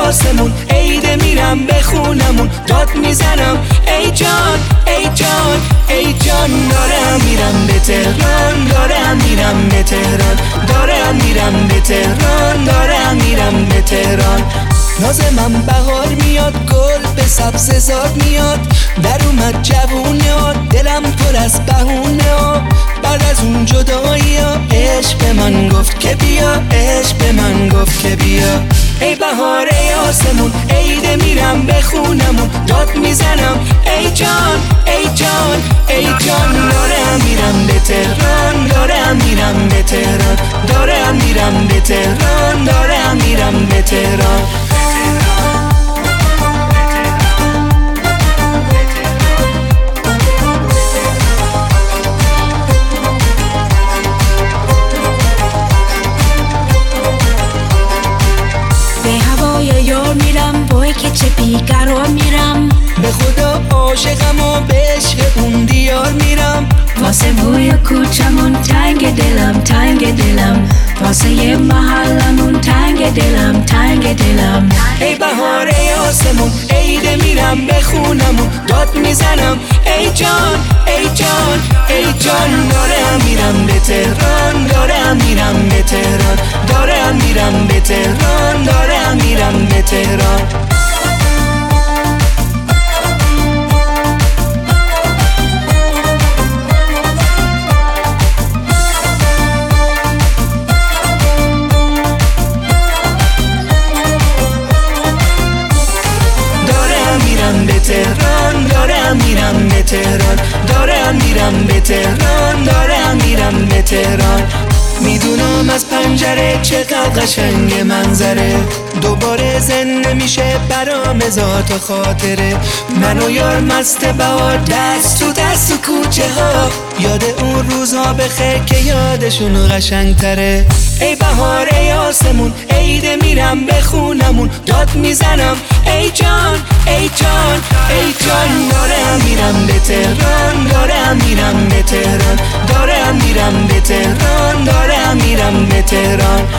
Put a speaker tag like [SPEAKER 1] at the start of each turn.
[SPEAKER 1] آسمون، عیده میرم به خونمون داد میزنم ای جان ای جان ای جان. دارم میرم به تهران، دارم میرم به تهران، دارم میرم به تهران، دارم میرم به تهران. ناز من بهار میاد، گل به سبززار میاد، در اومد جوونه ها، دلم پر از بهونه ها. بعد از اون جدایی ها عشق به من گفت که بیا، عشق به من گفت که بیا. ای بهار ای آسمون، عیده میرم به خونمون داد میزنم ای جان ای جان ای جان. دارم میرم به تهران، دارم میرم به تهران، دارم میرم به تهران، دارم میرم به تهران.
[SPEAKER 2] که چه بیقرار میرم،
[SPEAKER 1] به خدا عاشقم و به عشق اون دیار میرم.
[SPEAKER 2] واسه بوی کوچمون تنگ دلم تنگ دلم، واسه یه محلمون تنگ دلم تنگ دلم.
[SPEAKER 1] ای بهار ای آسمون، عیده میرم به خونمون داد میزنم ای جان ای جان ای جان. دارم میرم به تهران، دارم میرم به تهران، دارم میرم به تهران، دارم میرم به تهران. تهران دارم میرم به تهران، دارم میرم به تهران، دارم میرم به تهران. میدونم از پنجره چقدر قشنگ منظره، دوباره زنده میشه برام ذات و خاطره. من و یار مست بهار دست تو دست و کوچه ها، یاد اون روزها بخیر که یادشون قشنگ تره. ای بهار ای آسمون، عیده میرم به خونمون داد میزنم ای جان ای جان ای جان. دارم میرم به تهران، دارم میرم به تهران، دارم میرم به تهران، دارم میرم به تهران.